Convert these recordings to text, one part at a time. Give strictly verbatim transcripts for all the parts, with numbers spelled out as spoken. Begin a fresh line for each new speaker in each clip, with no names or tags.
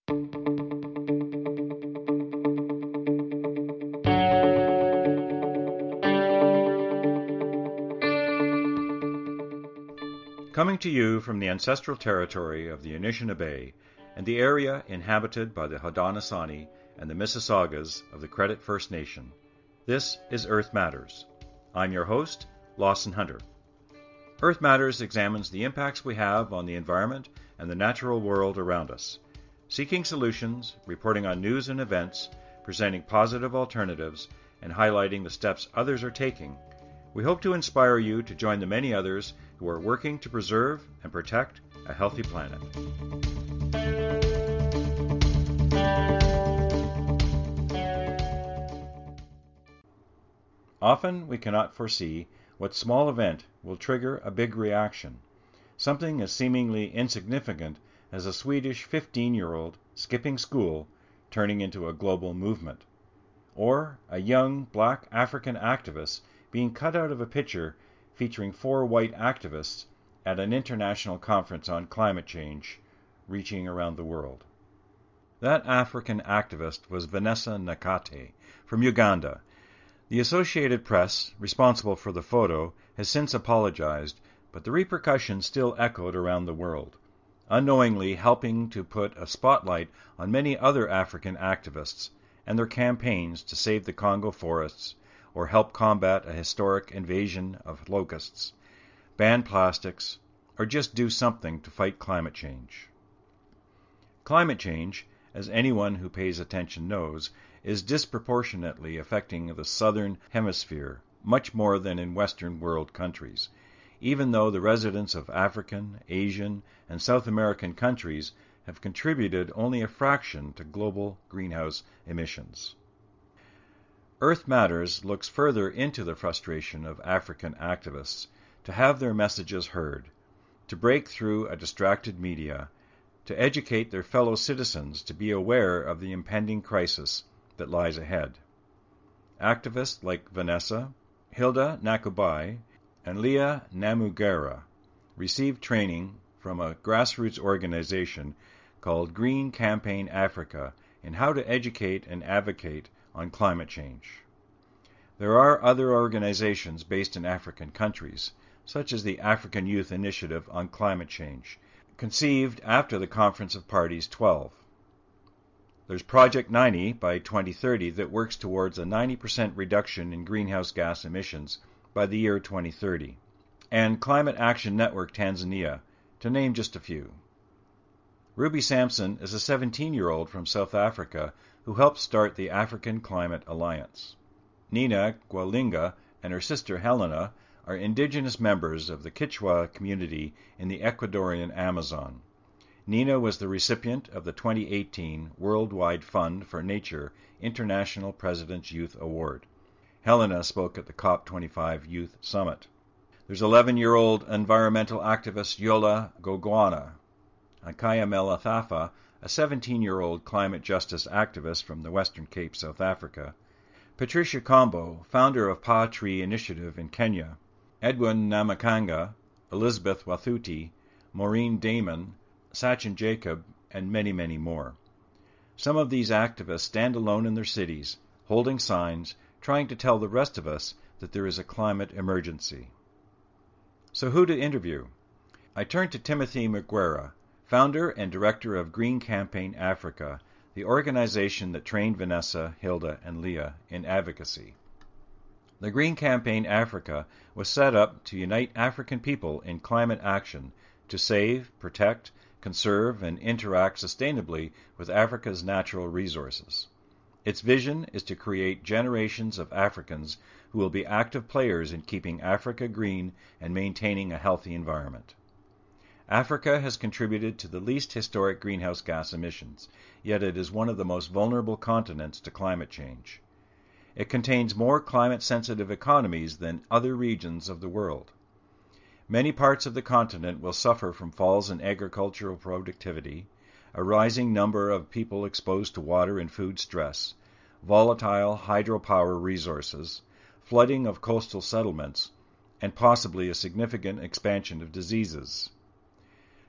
Coming to you from the ancestral territory of the Anishinaabe and the area inhabited by the Haudenosaunee and the Mississaugas of the Credit First Nation, this is Earth Matters. I'm your host, Lawson Hunter. Earth Matters examines the impacts we have on the environment and the natural world around us, seeking solutions, reporting on news and events, presenting positive alternatives, and highlighting the steps others are taking. We hope to inspire you to join the many others who are working to preserve and protect a healthy planet. Often we cannot foresee what small event will trigger a big reaction, something as seemingly insignificant as a Swedish fifteen-year-old skipping school turning into a global movement, or a young black African activist being cut out of a picture featuring four white activists at an international conference on climate change reaching around the world. That African activist was Vanessa Nakate from Uganda. The Associated Press, responsible for the photo, has since apologized, but the repercussions still echoed around the world, unknowingly helping to put a spotlight on many other African activists and their campaigns to save the Congo forests or help combat a historic invasion of locusts, ban plastics, or just do something to fight climate change. Climate change, as anyone who pays attention knows, is disproportionately affecting the southern hemisphere much more than in Western world countries, even though the residents of African, Asian, and South American countries have contributed only a fraction to global greenhouse emissions. Earth Matters looks further into the frustration of African activists to have their messages heard, to break through a distracted media, to educate their fellow citizens to be aware of the impending crisis that lies ahead. Activists like Vanessa, Hilda Nakubai, and Leah Namugera received training from a grassroots organization called Green Campaign Africa in how to educate and advocate on climate change. There are other organizations based in African countries, such as the African Youth Initiative on Climate Change, conceived after the Conference of Parties twelve. There's Project ninety by twenty thirty that works towards a ninety percent reduction in greenhouse gas emissions by the year twenty thirty, and Climate Action Network Tanzania, to name just a few. Ruby Sampson is a seventeen-year-old from South Africa who helped start the African Climate Alliance. Nina Gwalinga and her sister Helena are indigenous members of the Kichwa community in the Ecuadorian Amazon. Nina was the recipient of the twenty eighteen Worldwide Fund for Nature International President's Youth Award. Helena spoke at the COP twenty-five Youth Summit. There's eleven-year-old environmental activist Yola Gogwana. Akaya Melathafa, a seventeen-year-old climate justice activist from the Western Cape, South Africa. Patricia Combo, founder of Pa Tree Initiative in Kenya. Edwin Namakanga, Elizabeth Wathuti, Maureen Damon, Sachin Jacob, and many, many more. Some of these activists stand alone in their cities, holding signs, trying to tell the rest of us that there is a climate emergency. So who to interview? I turned to Timothy Mugwera, founder and director of Green Campaign Africa, the organization that trained Vanessa, Hilda, and Leah in advocacy. The Green Campaign Africa was set up to unite African people in climate action to save, protect, conserve, and interact sustainably with Africa's natural resources. Its vision is to create generations of Africans who will be active players in keeping Africa green and maintaining a healthy environment. Africa has contributed to the least historic greenhouse gas emissions, yet it is one of the most vulnerable continents to climate change. It contains more climate-sensitive economies than other regions of the world. Many parts of the continent will suffer from falls in agricultural productivity, a rising number of people exposed to water and food stress, volatile hydropower resources, flooding of coastal settlements, and possibly a significant expansion of diseases.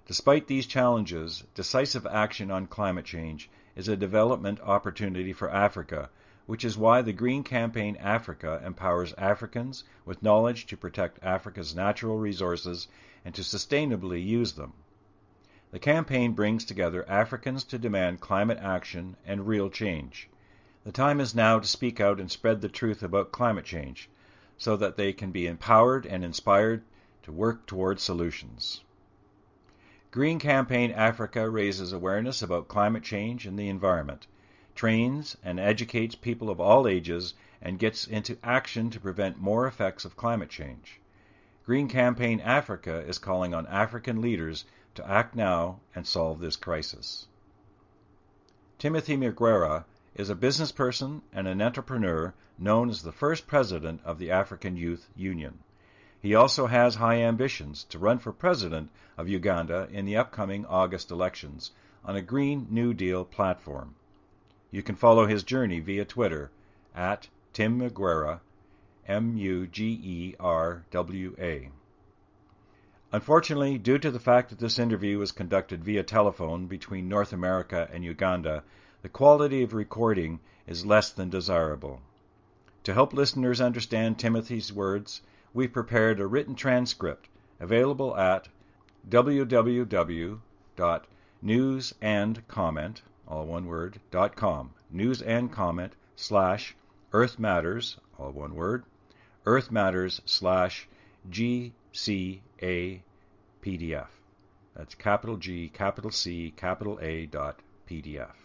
Despite these challenges, decisive action on climate change is a development opportunity for Africa, which is why the Green Campaign Africa empowers Africans with knowledge to protect Africa's natural resources and to sustainably use them. The campaign brings together Africans to demand climate action and real change. The time is now to speak out and spread the truth about climate change, so that they can be empowered and inspired to work towards solutions. Green Campaign Africa raises awareness about climate change and the environment, trains and educates people of all ages, and gets into action to prevent more effects of climate change. Green Campaign Africa is calling on African leaders to act now and solve this crisis. Timothy Mugwera is a business person and an entrepreneur known as the first president of the African Youth Union. He also has high ambitions to run for president of Uganda in the upcoming August elections on a Green New Deal platform. You can follow his journey via Twitter at Tim Mugwera, M U G E R W A. Unfortunately, due to the fact that this interview was conducted via telephone between North America and Uganda, the quality of recording is less than desirable. To help listeners understand Timothy's words, we've prepared a written transcript available at w w w dot news and comment, all one word, dot com, news and comment slash Earth Matters, all one word, Earth Matters slash G C A P D F. That's capital G, capital C, capital A dot P D F.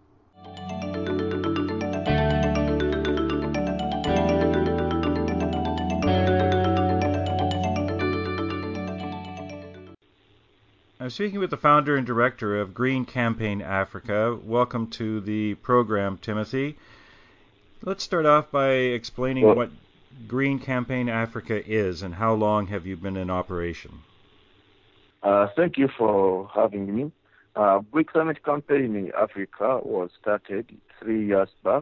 I'm speaking with the founder and director of Green Campaign Africa. Welcome to the program, Timothy. Let's start off by explaining well, what Green Campaign Africa is and how long have you been in operation?
Uh, thank you for having me. Uh, Green Climate Campaign in Africa was started three years back,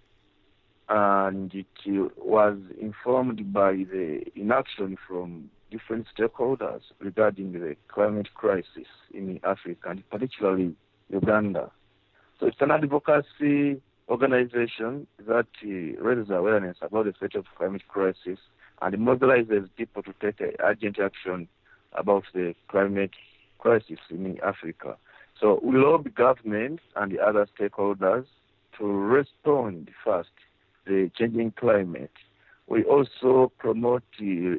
and it was informed by the inaction from different stakeholders regarding the climate crisis in Africa, and particularly Uganda. So it's an advocacy organization that uh, raises awareness about the state of climate crisis and mobilizes people to take uh, urgent action about the climate crisis in Africa. So we lobby governments and the other stakeholders to respond first to the changing climate. We also promote uh,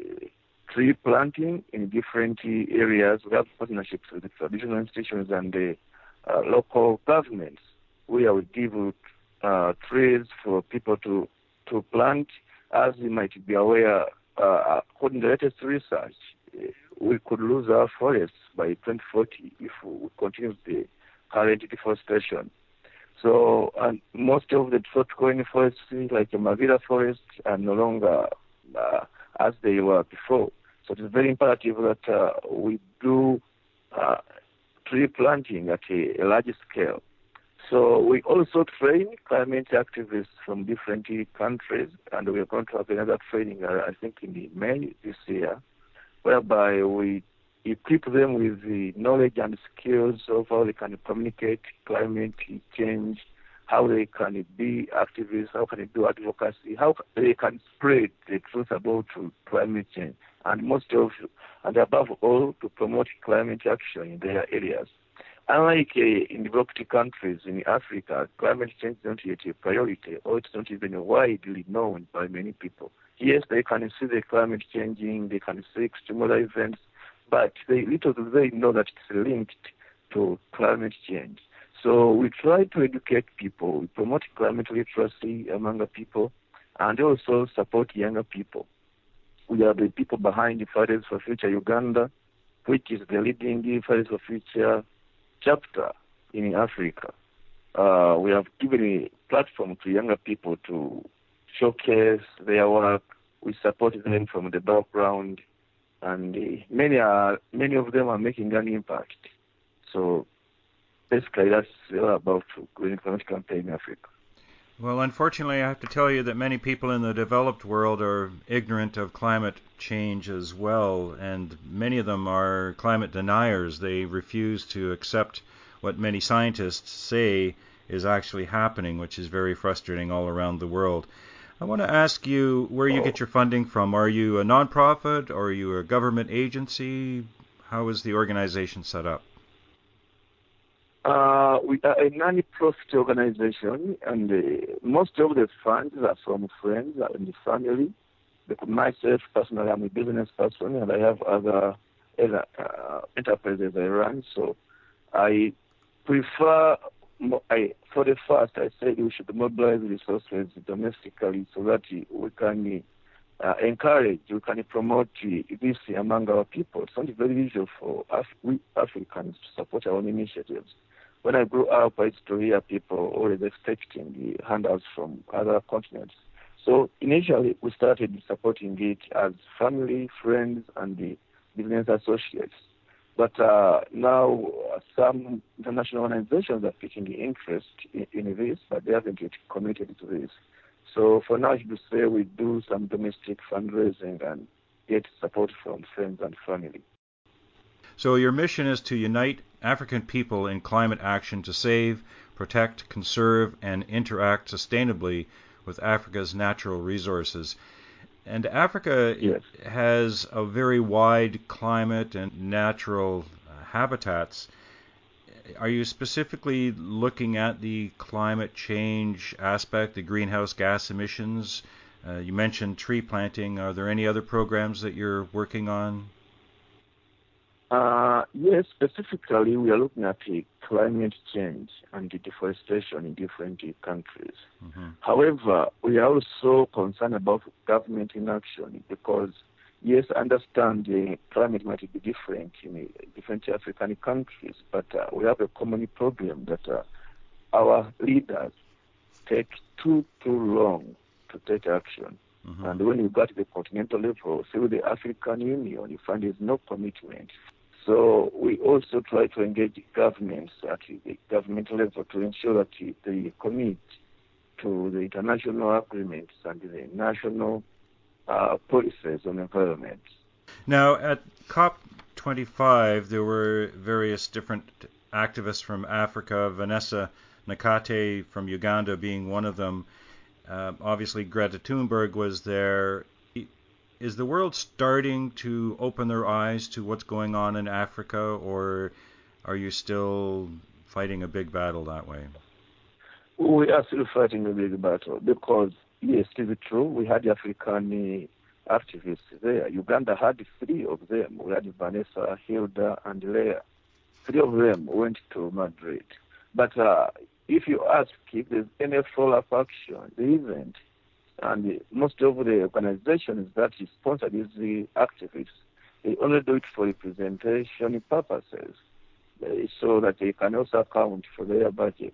tree planting in different areas. We have partnerships with the traditional institutions and the uh, local governments, where we give uh, trees for people to, to plant. As you might be aware, uh, according to the latest research, we could lose our forests by twenty forty if we continue the current deforestation. So, and most of the tropical forests, like the Mavila forests, are no longer uh, as they were before. So it is very imperative that uh, we do uh, tree planting at a, a large scale. So we also train climate activists from different countries, and we are going to have another training, uh, I think, in May this year, whereby we equip them with the knowledge and skills of how they can communicate climate change, how they can be activists, how can they do advocacy, how they can spread the truth about climate change, and most of, and above all, to promote climate action in their areas. Unlike uh, in developed countries in Africa, climate change is not yet a priority, or it's not even widely known by many people. Yes, they can see the climate changing, they can see extreme weather events, but they little do they know that it's linked to climate change. So we try to educate people, we promote climate literacy among the people, and also support younger people. We are the people behind the Fridays for Future Uganda, which is the leading Fridays for Future chapter in Africa. Uh, we have given a platform to younger people to showcase their work. We support them from the background, and uh, many are many of them are making an impact. So basically, that's all about Green Climate Campaign in Africa.
Well, unfortunately, I have to tell you that many people in the developed world are ignorant of climate change as well, and many of them are climate deniers. They refuse to accept what many scientists say is actually happening, which is very frustrating all around the world. I want to ask you where you get your funding from. Are you a nonprofit or are you a government agency? How is the organization set up?
Uh, we are a non-profit organization, and uh, most of the funds are from friends and family. Because myself, personally, I'm a business person, and I have other uh, enterprises I run. So I prefer, I, for the first, I said we should mobilize resources domestically so that we can uh, encourage, we can promote this among our people. It's not very usual for Af- we Africans to support our own initiatives. When I grew up, I used to hear people always expecting the handouts from other continents. So initially, we started supporting it as family, friends, and the business associates. But uh, now uh, some international organizations are taking interest in, in this, but they haven't yet committed to this. So for now, I should say we do some domestic fundraising and get support from friends and family.
So your mission is to unite African people in climate action to save, protect, conserve, and interact sustainably with Africa's natural resources. And Africa
Yes.
has a very wide climate and natural habitats. Are you specifically looking at the climate change aspect, the greenhouse gas emissions? Uh, you mentioned tree planting. Are there any other programs that you're working on?
Uh, yes, specifically, we are looking at the climate change and the deforestation in different countries.
Mm-hmm.
However, we are also concerned about government inaction because, yes, I understand the climate might be different in different African countries, but uh, we have a common problem that uh, our leaders take too, too long to take action. Mm-hmm. And when you go to the continental level, through the African Union, you find there's no commitment. So we also try to engage governments at the government level to ensure that they commit to the international agreements and the national uh, policies on environment.
Now, at COP twenty-five, there were various different activists from Africa, Vanessa Nakate from Uganda being one of them. Uh, obviously, Greta Thunberg was there. Is the world starting to open their eyes to what's going on in Africa, or are you still fighting a big battle that way?
We are still fighting a big battle because, yes, it is true, we had African activists there. Uganda had three of them. We had Vanessa, Hilda, and Leah. Three of them went to Madrid. But uh, if you ask if there's any follow-up action, there isn't. And most of the organizations that is sponsored is the activists. They only do it for representation purposes, so that they can also account for their budget.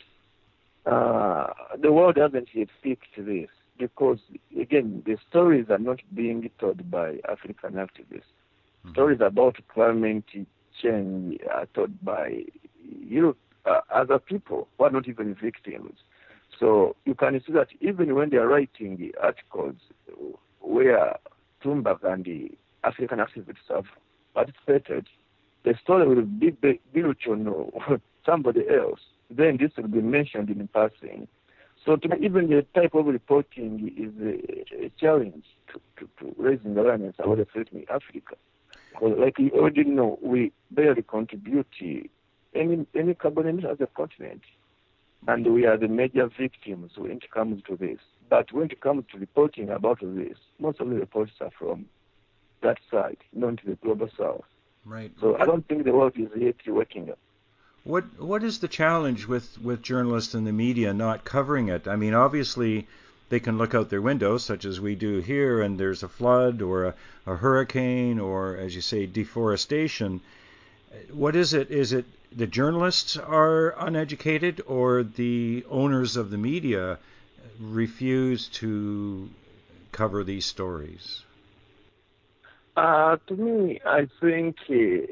Uh, the world hasn't yet picked this because, again, the stories are not being told by African activists. Mm-hmm. Stories about climate change are told by Europe, uh, other people who are not even victims. So you can see that even when they are writing the articles where Thunberg and the African activists have participated, the story will be built on somebody else. Then this will be mentioned in passing. So to me, even the type of reporting is a, a challenge to, to, to raising awareness about affecting Africa. Because like you already know, we barely contribute any, any carbon emission as a continent. And we are the major victims when it comes to this. But when it comes to reporting about this, most of the reports are from that side, not the global south.
Right.
So I don't think the world is yet waking up.
What What is the challenge with, with journalists and the media not covering it? I mean, obviously, they can look out their windows, such as we do here, and there's a flood or a, a hurricane or, as you say, deforestation. What is it? Is it the journalists are uneducated, or the owners of the media refuse to cover these stories?
Uh, to me, I think uh,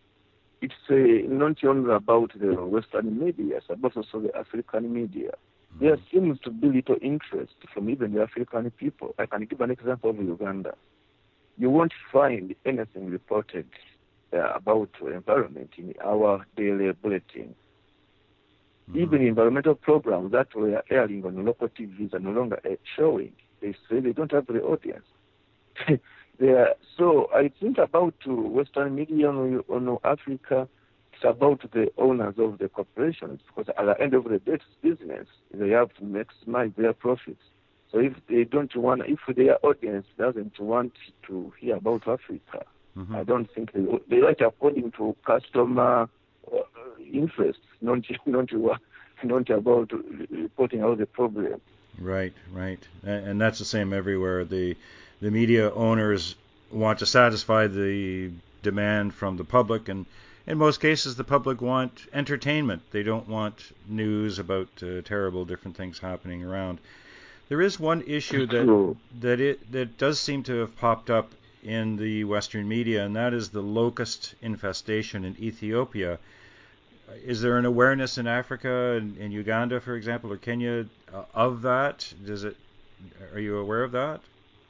it's uh, not only about the Western media, but also the African media. there seems to be little interest from even the African people. I can give an example of Uganda. You won't find anything reported uh, about environment in our daily bulletin. Mm-hmm. Even environmental programs that were airing on local T Vs are no longer showing. They say they don't have the audience. they are, so I think about uh, Western media on, on Africa, it's about the owners of the corporations, because at the end of the day, it's business. They have to maximize their profits. So if they don't want, if their audience doesn't want to hear about Africa, mm-hmm. I don't think they, they write according to customer uh, interests, not not not about reporting out the problem.
Right, right, and that's the same everywhere. The the media owners want to satisfy the demand from the public, and in most cases, the public want entertainment. They don't want news about uh, terrible different things happening around. There is one issue that that it that does seem to have popped up in the Western media, and that is the locust infestation in Ethiopia. Is there an awareness in Africa, in, in Uganda, for example, or Kenya, uh, of that? Does it? Are you aware of that?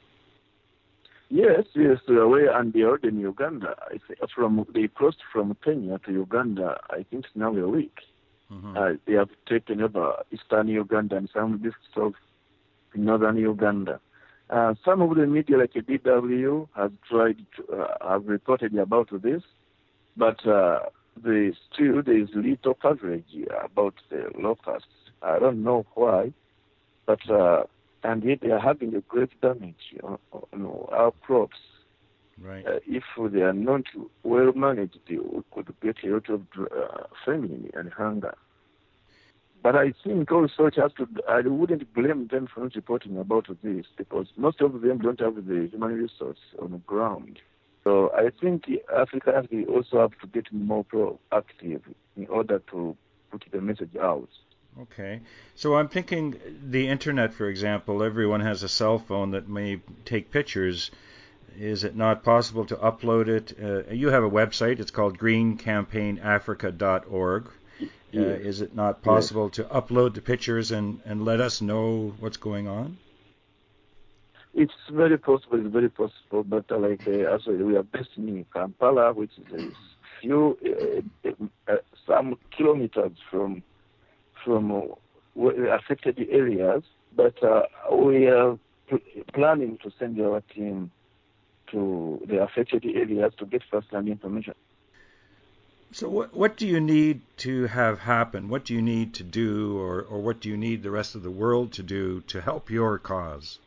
Yes, yes, we're aware, and they are in Uganda. I think from they crossed from Kenya to Uganda. I think it's now a week. Mm-hmm. Uh, they have taken over eastern Uganda and some districts of northern Uganda. Uh, some of the media, like D W, has tried to uh, have reported about this, but uh, the, still there is little coverage about the locusts. I don't know why, but uh, and yet they are having a great damage on, on our crops.
Right.
Uh, if they are not well managed, we could get a lot of uh, famine and hunger. But I think also it has to, I wouldn't blame them for not reporting about this, because most of them don't have the human resource on the ground. So I think Africa also have to get more proactive in order to put the message out.
Okay. So I'm thinking the internet, for example, everyone has a cell phone that may take pictures. Is it not possible to upload it? Uh, you have a website. It's called green campaign africa dot org. Uh, is it not possible yes. to upload the pictures and, and let us know what's going on?
It's very possible. It's very possible. But uh, like uh, also we are based in Kampala, which is a few uh, uh, some kilometers from from uh, affected areas. But uh, we are pl- planning to send our team to the affected areas to get first-hand information.
So what what do you need to have happen? What do you need to do, or, or what do you need the rest of the world to do to help your cause?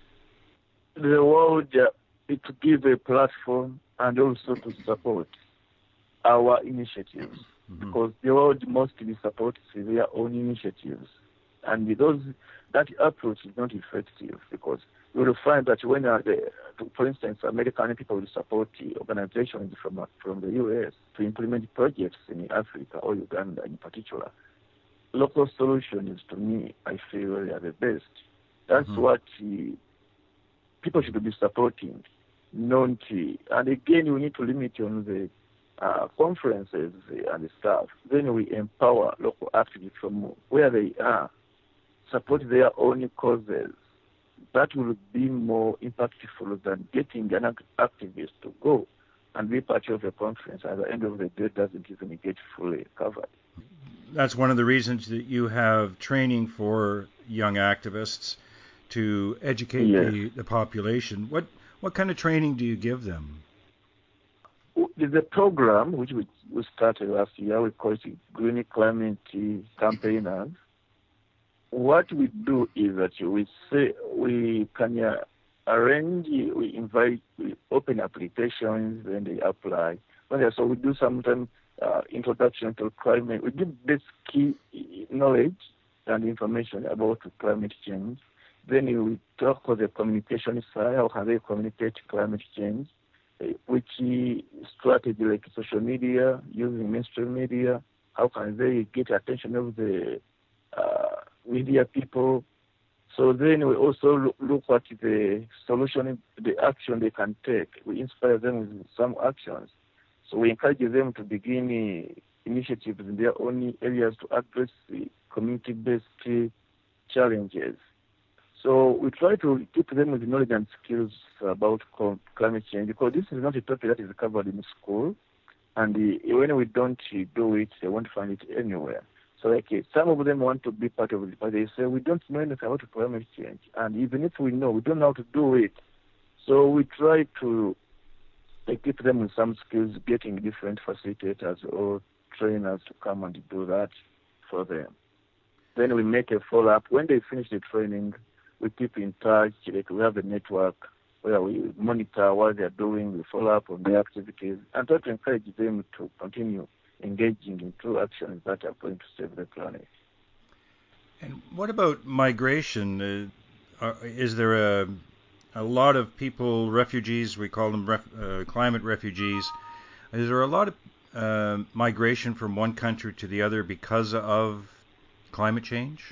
The world uh, to give a platform and also to support our initiatives, mm-hmm. because the world mostly supports their own initiatives, and those that approach is not effective, because you will find that when, uh, the, for instance, American people will support organizations from uh, from the U S to implement projects in Africa or Uganda in particular, local solutions, to me, I feel are the best. That's mm-hmm. what uh, people should be supporting, not uh, and again, we need to limit on the uh, conferences and the stuff. Then we empower local activists from where they are, support their own causes. That will be more impactful than getting an activist to go and be part of a conference. At the end of the day, doesn't even get fully covered.
That's one of the reasons that you have training for young activists to educate yes. the, the population. What what kind of training do you give them?
There's a program which we, we started last year. We call it Green Climate Campaigners. What we do is that we say we can uh, arrange, we invite, we open applications, and they apply. So we do sometimes uh, introduction to climate. We give this key knowledge and information about climate change. Then we talk with the communication side, how can they communicate climate change, uh, which strategy like social media, using mainstream media, how can they get attention of the uh, media people. So then we also look at the solution, the action they can take. We inspire them with some actions. So we encourage them to begin initiatives in their own areas to address the community-based challenges. So we try to keep them with knowledge and skills about co- climate change, because this is not a topic that is covered in school, and uh, when we don't uh, do it, they won't find it anywhere. So like uh, some of them want to be part of it, but they say we don't know anything about climate change, and even if we know, we don't know how to do it. So we try to equip them with some skills, getting different facilitators or trainers to come and do that for them. Then we make a follow-up. When they finish the training, we keep in touch. Like we have a network where we monitor what they're doing, we follow up on their activities, and try to encourage them to continue engaging in true actions that are going to save the planet.
And what about migration? Uh, are, is there a a lot of people, refugees, we call them ref, uh, climate refugees. Is there a lot of uh, migration from one country to the other because of climate change?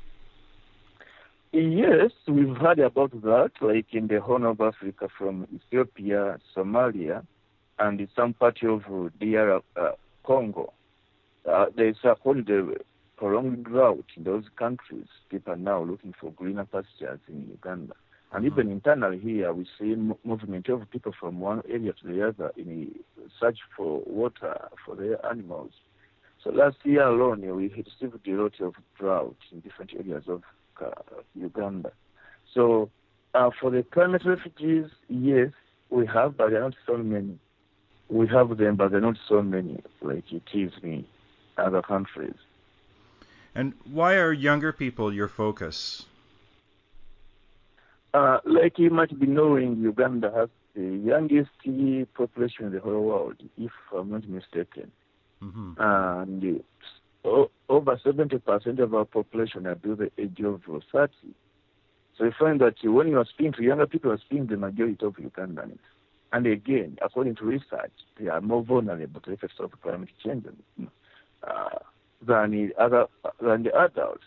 Yes, we've heard about that, like in the Horn of Africa from Ethiopia, Somalia, and in some part of D R uh, Congo. Uh, there's according to the prolonged drought in those countries. People are now looking for greener pastures in Uganda. And mm-hmm. even internally here, we see m- movement of people from one area to the other in search for water for their animals. So last year alone, we received a lot of drought in different areas of uh, Uganda. So uh, for the climate refugees, yes, we have, but they're not so many. We have them, but they're not so many like it is in other countries.
And why are younger people your focus?
Uh, like you might be knowing, Uganda has the youngest population in the whole world, if I'm not mistaken. Mm-hmm. And uh, over seventy percent of our population are below the age of thirty. So you find that when you are speaking to younger people, you are speaking to the majority of Ugandans. And again, according to research, they are more vulnerable to the effects of climate change uh, than the other than the adults.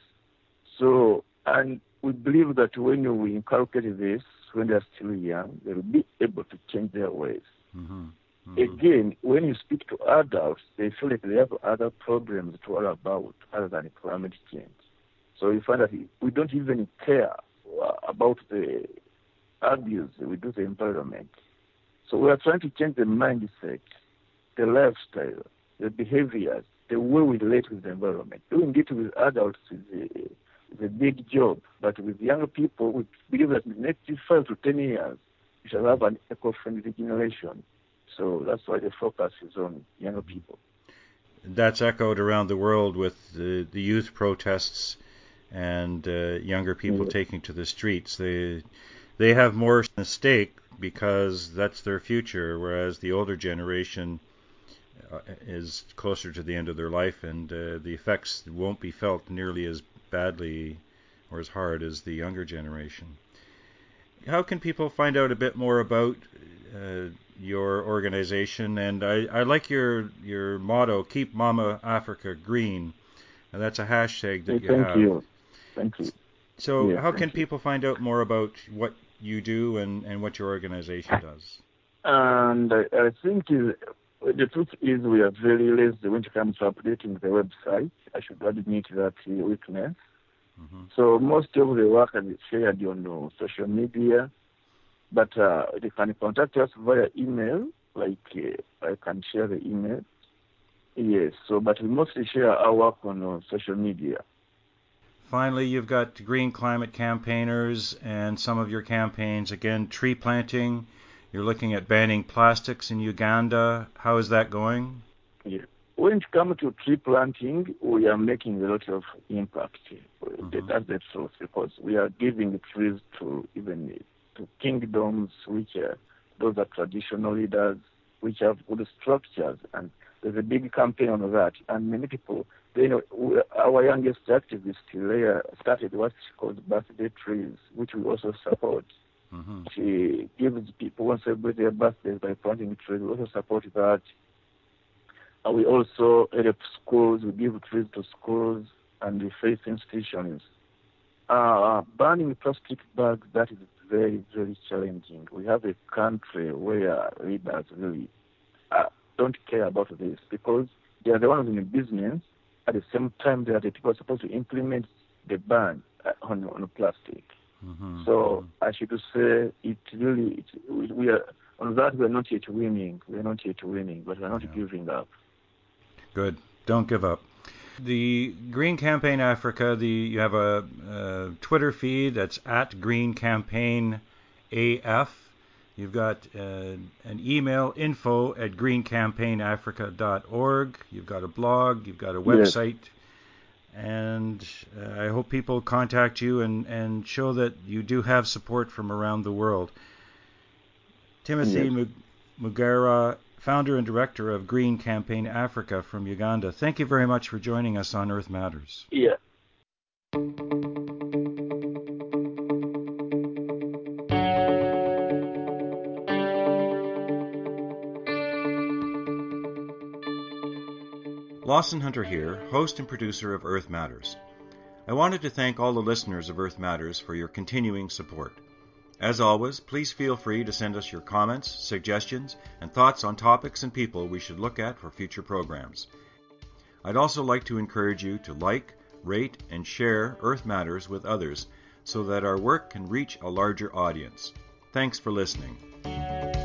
So, and we believe that when we inculcate this, when they are still young, they will be able to change their ways. Mm-hmm. Mm-hmm. Again, when you speak to adults, they feel like they have other problems to worry about other than climate change. So you find that we don't even care about the abuse we do to the environment. So we are trying to change the mindset, the lifestyle, the behaviors, the way we relate with the environment. Doing it with adults is a, is a big job, but with younger people, we believe that in the next five to ten years, we shall have an eco-friendly generation. So that's why the focus is on younger people.
That's echoed around the world with the, the youth protests and uh, younger people yeah. taking to the streets. They they have more at stake because that's their future, whereas the older generation uh, is closer to the end of their life, and uh, the effects won't be felt nearly as badly or as hard as the younger generation. How can people find out a bit more about uh, your organization? And I, I like your your motto, Keep Mama Africa Green. And that's a hashtag that
hey,
you
thank
have.
Thank you. Thank you.
So
yes,
how can
you.
people find out more about what you do and, and what your organization does?
And I, I think is, the truth is we are very lazy when it comes to updating the website. I should admit that weakness. Mm-hmm. So most of the work is shared on uh, social media, but uh, they can contact us via email, like uh, I can share the email. Yes, so but we mostly share our work on uh, social media.
Finally, you've got Green Climate Campaigners and some of your campaigns. Again, tree planting. You're looking at banning plastics in Uganda. How is that going?
Yeah. When it comes to tree planting, we are making a lot of impact. Mm-hmm. That's the truth, because we are giving trees to even to kingdoms, which are, those are traditional leaders, which have good structures, and there's a big campaign on that. And many people, they know, our youngest activist, Leah, started what's called birthday trees, which we also support. Mm-hmm. She gives people who celebrate their birthdays by planting trees. We also support that. Uh, we also help schools. We give trees to schools and the faith institutions. Uh, banning plastic bags, that is very, very challenging. We have a country where leaders really uh, don't care about this because they are the ones in the business. At the same time, they are the people supposed to implement the ban. uh, on on plastic.
Mm-hmm.
So I should say it really it, we, we are on that we are not yet winning. We are not yet winning, but we are not
Yeah.
giving up.
Good. Don't give up. The Green Campaign Africa, the you have a, a Twitter feed that's at Green Campaign A F. You've got uh, an email, info at green campaign africa dot org. You've got a blog. You've got a website. Yes. And uh, I hope people contact you and, and show that you do have support from around the world. Timothy yes. Mugera, founder and director of Green Campaign Africa from Uganda. Thank you very much for joining us on Earth Matters.
Yeah.
Lawson Hunter here, host and producer of Earth Matters. I wanted to thank all the listeners of Earth Matters for your continuing support. As always, please feel free to send us your comments, suggestions, and thoughts on topics and people we should look at for future programs. I'd also like to encourage you to like, rate, and share Earth Matters with others so that our work can reach a larger audience. Thanks for listening.